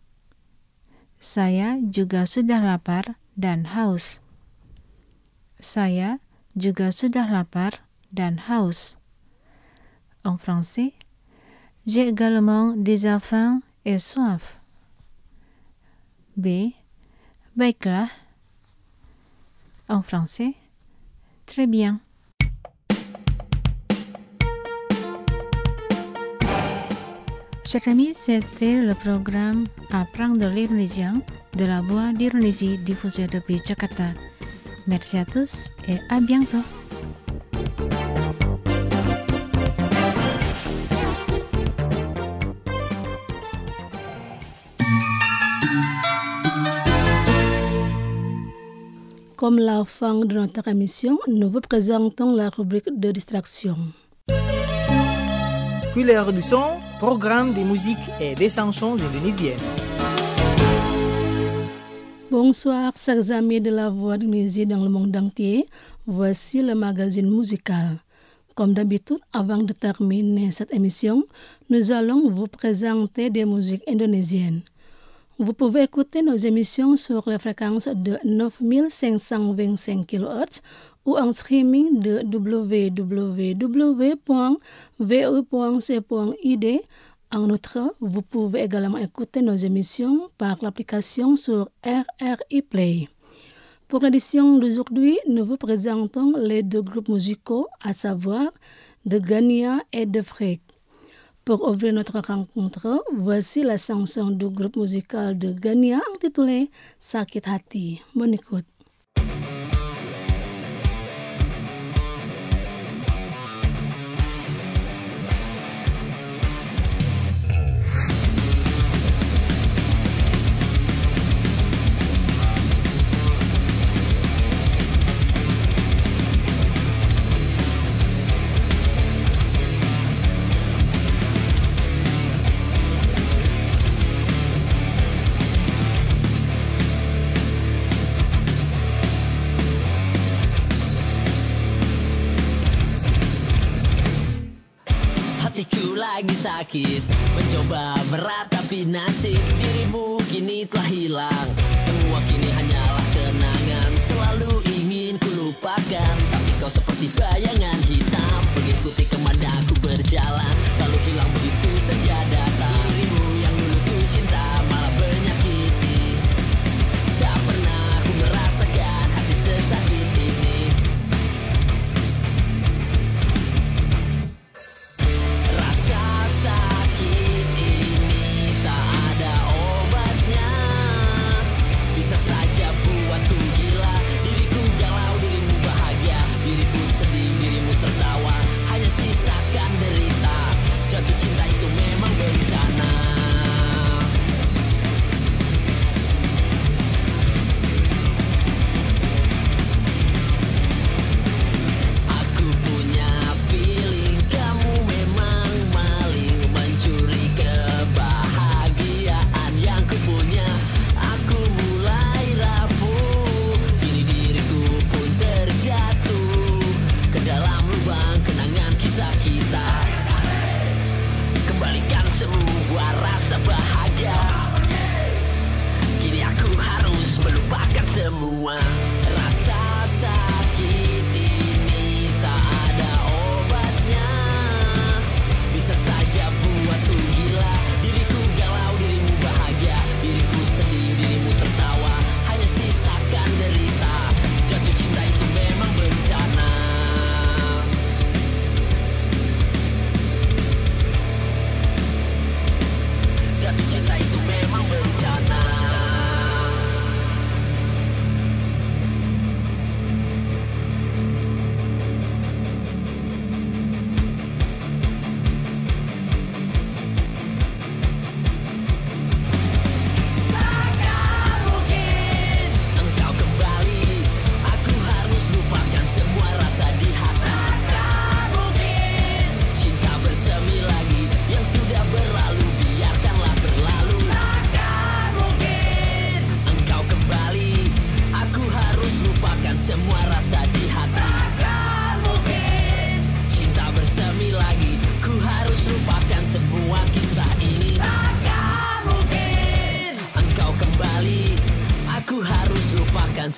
Saya juga sudah lapar dan haus. Saya juga sudah lapar dan haus. En français, j'ai également déjà faim et soif. B. Baiklah. En français, très bien. Chers amis, c'était le programme Apprendre l'indonésien de la Voix d'Indonésie diffusé depuis Jakarta. Merci à tous et à bientôt. Comme la fin de notre émission, nous vous présentons la rubrique de distraction. Couleur du son, programme de musique et des chansons indonésiennes. Bonsoir, chers amis de la Voix d'Indonésie dans le monde entier. Voici le magazine musical. Comme d'habitude, avant de terminer cette émission, nous allons vous présenter des musiques indonésiennes. Vous pouvez écouter nos émissions sur les fréquences de neuf mille cinq cent vingt-cinq kilohertz ou en streaming de w w w point v o point c point i d. En outre, vous pouvez également écouter nos émissions par l'application sur R R I Play. Pour l'édition d'aujourd'hui, nous vous présentons les deux groupes musicaux, à savoir de Gania et de Freak. Pour ouvrir notre rencontre, voici la chanson du groupe musical de Gania intitulée Sakit Hati. Bonne écoute. Lagi sakit, mencoba meratapi nasib. Dirimu kini telah hilang, semua kini hanyalah kenangan. Selalu ingin ku lupakan, tapi kau seperti bayangan hitam, mengikuti kemana aku berjalan, lalu hilang begitu saja datang. Dirimu yang dulu ku cinta malah menyakiti. Tak pernah ku merasakan hati sesakit ini. Sakit ini tak ada obatnya, bisa saja buatku gila. Diriku galau, dirimu bahagia, diriku sedih, dirimu tertawa. Hanya sisa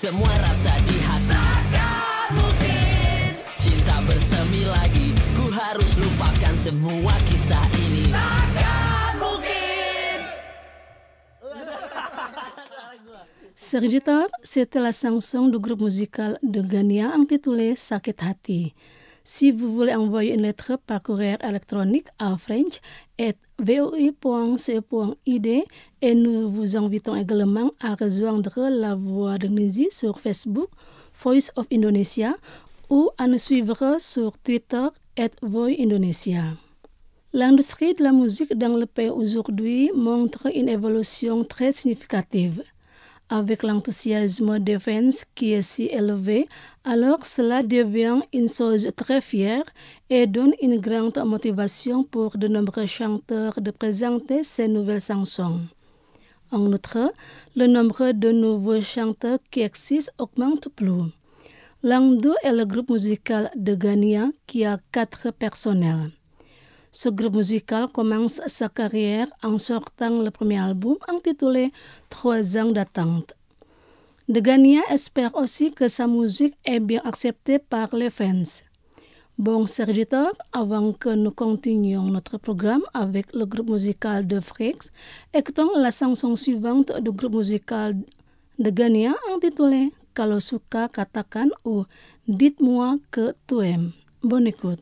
semua rasa di hati. Takkan mungkin cinta bersemi lagi, ku harus lupakan semua kisah ini. Takkan mungkin. Sergitor, c'était la chanson du groupe musical de Ghana intitulée Sakit Hati. Si vous voulez envoyer une lettre par courrier électronique à french arobase v o i point c e point i d et nous vous invitons également à rejoindre La Voix d'Indonésie sur Facebook, Voice of Indonesia, ou à nous suivre sur Twitter arobase voix indonesia. L'industrie de la musique dans le pays aujourd'hui montre une évolution très significative. Avec l'enthousiasme des fans qui est si élevé, alors cela devient une chose très fière et donne une grande motivation pour de nombreux chanteurs de présenter ces nouvelles chansons. En outre, le nombre de nouveaux chanteurs qui existent augmente plus. Langdo est le groupe musical de Ghana qui a quatre personnels. Ce groupe musical commence sa carrière en sortant le premier album intitulé Trois ans d'attente. De Ghana espère aussi que sa musique est bien acceptée par les fans. Bon, serviteur, avant que nous continuions notre programme avec le groupe musical de Frix, écoutons la chanson suivante du groupe musical de Ghana intitulée Kalau Suka Katakan ou Dites-moi que tu aimes. Bonne écoute.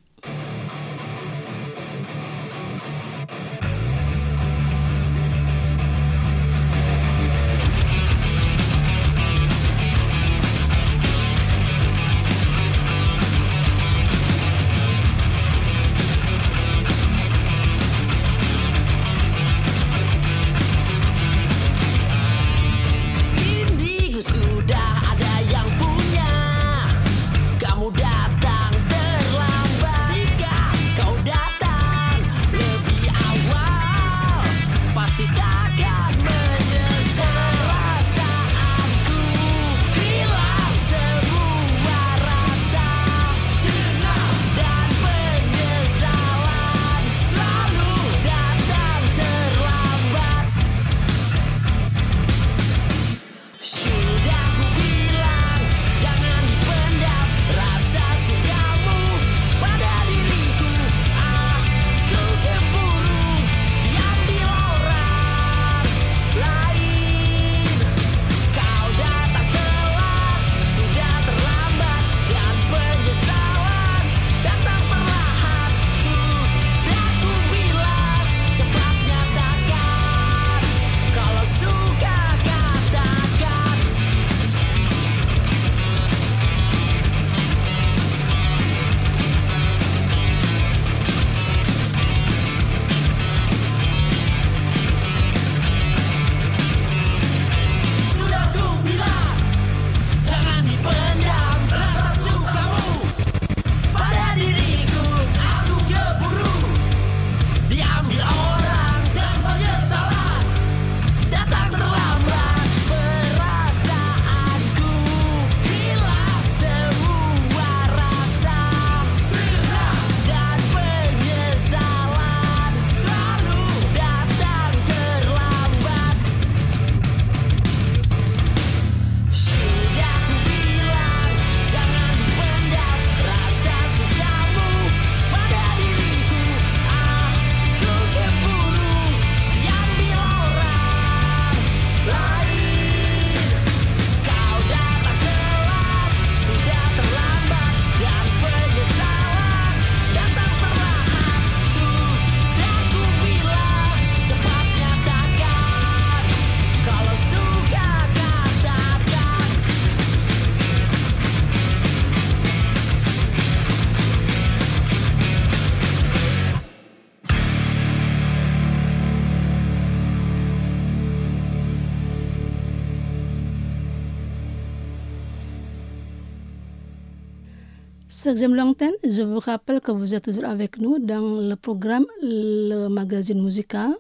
Sexème Longten, je vous rappelle que vous êtes toujours avec nous dans le programme Le Magazine Musical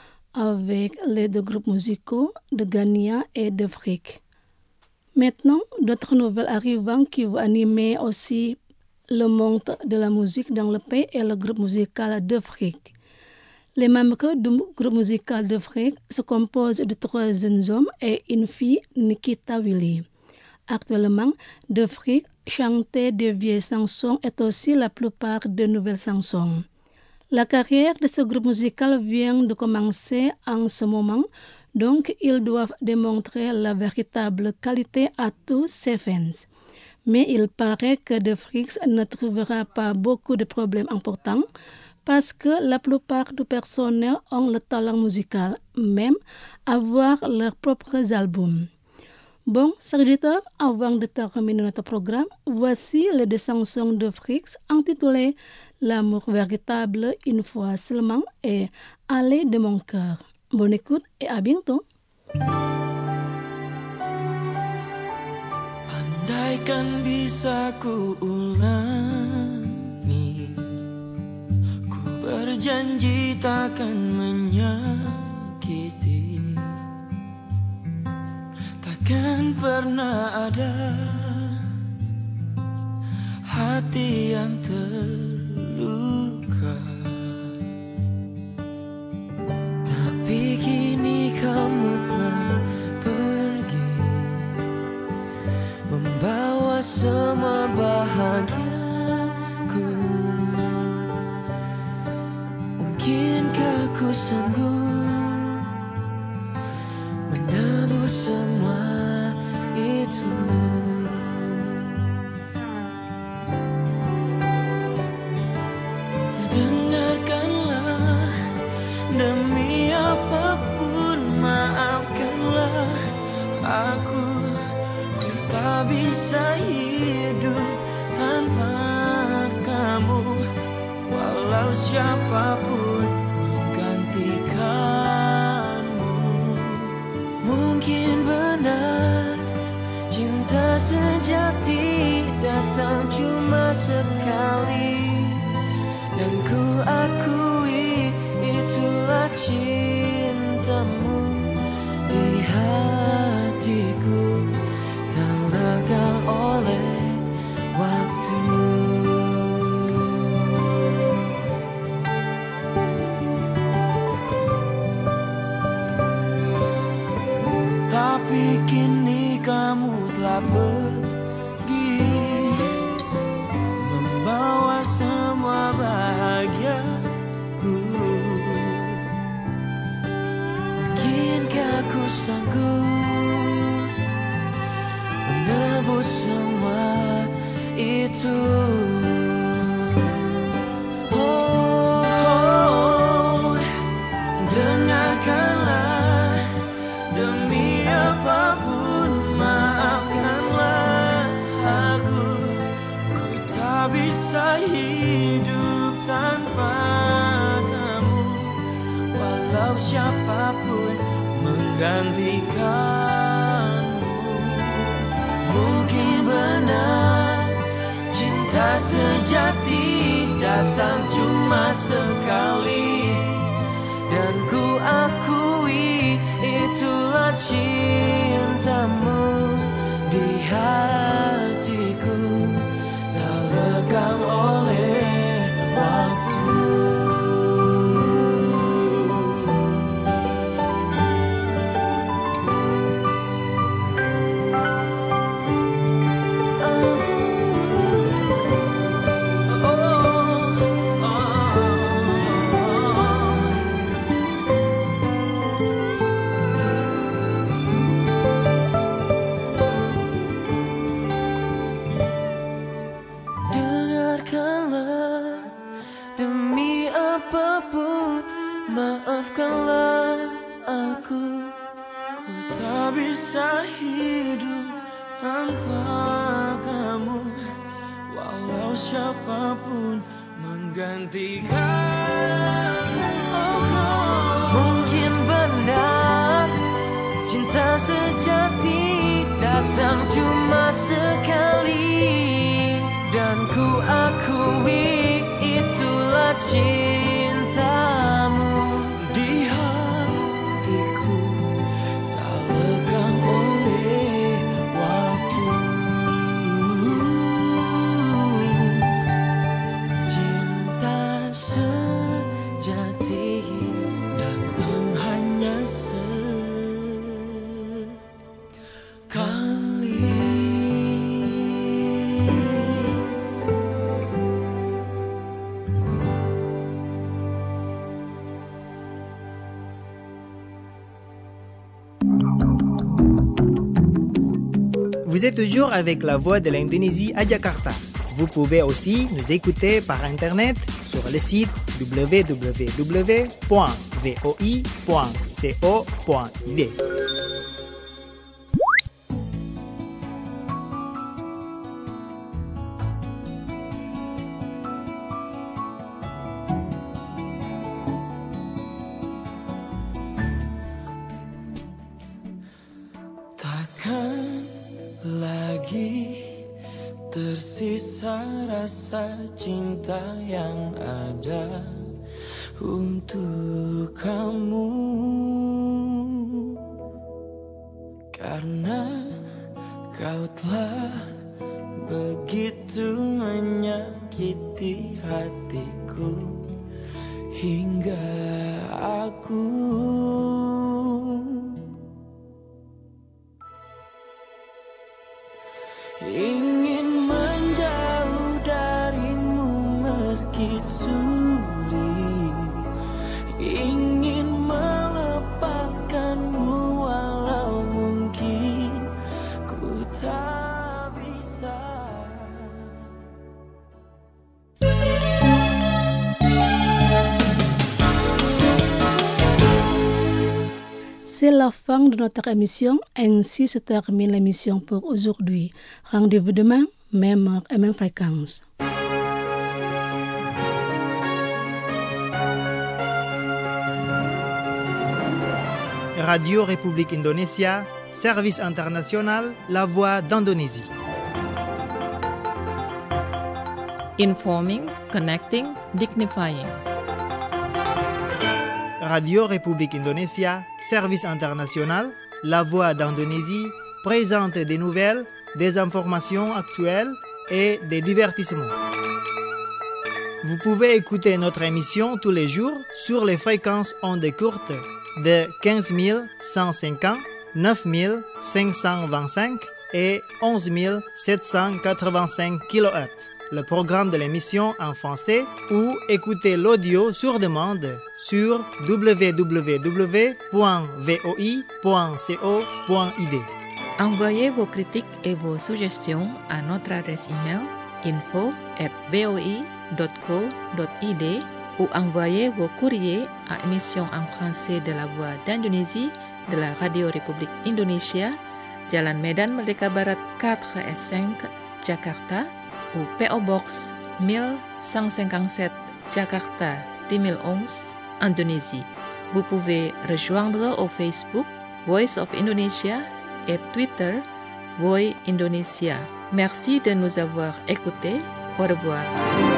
avec les deux groupes musicaux de Ghana et d'Afrique. Maintenant, d'autres nouvelles arrivant qui vont animer aussi le monde de la musique dans le pays et le groupe musical d'Afrique. Les membres du groupe musical d'Afrique se composent de trois jeunes hommes et une fille, Nikita Willy. Actuellement, De Vries chantait des vieilles chansons et aussi la plupart de nouvelles chansons. La carrière de ce groupe musical vient de commencer en ce moment, donc ils doivent démontrer la véritable qualité à tous ses fans. Mais il paraît que De Vries ne trouvera pas beaucoup de problèmes importants parce que la plupart du personnel ont le talent musical, même avoir leurs propres albums. Bon, chers auditeurs, avant de terminer notre programme, voici les deux chansons de Vries intitulées L'amour véritable une fois seulement et Allez de mon cœur. Bonne écoute et à bientôt. Andaikan bisa ku ulangi, ku berjanji takkan menyakiti, takkan pernah ada hati yang terluka. Tapi kini kamu telah pergi, membawa semua bahagiaku. Mungkinkah ku sanggup menebus semua itu? Dengarkanlah, demi apapun maafkanlah aku. Ku tak bisa hidup tanpa kamu, walau siapapun menggantikanmu. Mungkin benar cinta sejati datang cuma sekali, dan ku akui itulah cintamu di hatiku, tak lekang oleh waktu. Tapi kini kamu telah pergi, membawa semua bahagiaku. Mungkinkah ku sanggup menebus semua itu? Oh, oh, dengarkanlah, demi apapun maafkanlah aku. Ku tak bisa hidup tanpa kamu, walau siapapun menggantikanmu. Mungkin benar cinta sejati datang cuma sekali, dan ku akui itulah cintamu di hatiku, tak lekang oleh waktu. Maafkanlah aku, ku tak bisa hidup tanpa kamu, walau siapapun menggantikanmu. Mungkin benar cinta sejati datang cuma sekali, dan ku akui itulah cintamu di hatiku, tak lekang oleh waktu. Cinta sejati Vous êtes toujours avec la voix de l'Indonésie à Jakarta. Vous pouvez aussi nous écouter par Internet sur le site w w w point v o i point co point i d. Takkan lagi tersisa rasa cinta yang ada untuk kamu, karena kau telah begitu menyakiti hatiku hingga aku ingin menjauh darimu meski sulit, ingin melepaskanmu walau mungkin ku tak bisa. C'est la fin de notre émission. Ainsi se termine l'émission pour aujourd'hui. Rendez-vous demain, même heure et même fréquence. Radio République Indonésia, service international, la voix d'Indonésie. Informing, connecting, dignifying. Radio République Indonésia, service international, la voix d'Indonésie, présente des nouvelles, des informations actuelles et des divertissements. Vous pouvez écouter notre émission tous les jours sur les fréquences ondes courtes de quinze mille cent cinquante, neuf mille cinq cent vingt-cinq et onze mille sept cent quatre-vingt-cinq kilohertz. Le programme de l'émission en français ou écouter l'audio sur demande sur w w w point v o i point co point i d. Envoyez vos critiques et vos suggestions à notre adresse email info at v o i point co point i d ou envoyez vos courriers à émission en français de la Voix d'Indonésie de la Radio République Indonésia, Jalan Medan Merdeka Barat quatre et cinq, Jakarta, ou P O Box mille cent cinquante-sept, Jakarta deux mille onze, Indonésie. Vous pouvez rejoindre au Facebook Voice of Indonesia et Twitter Voi Indonesia. Merci de nous avoir écoutés. Au revoir.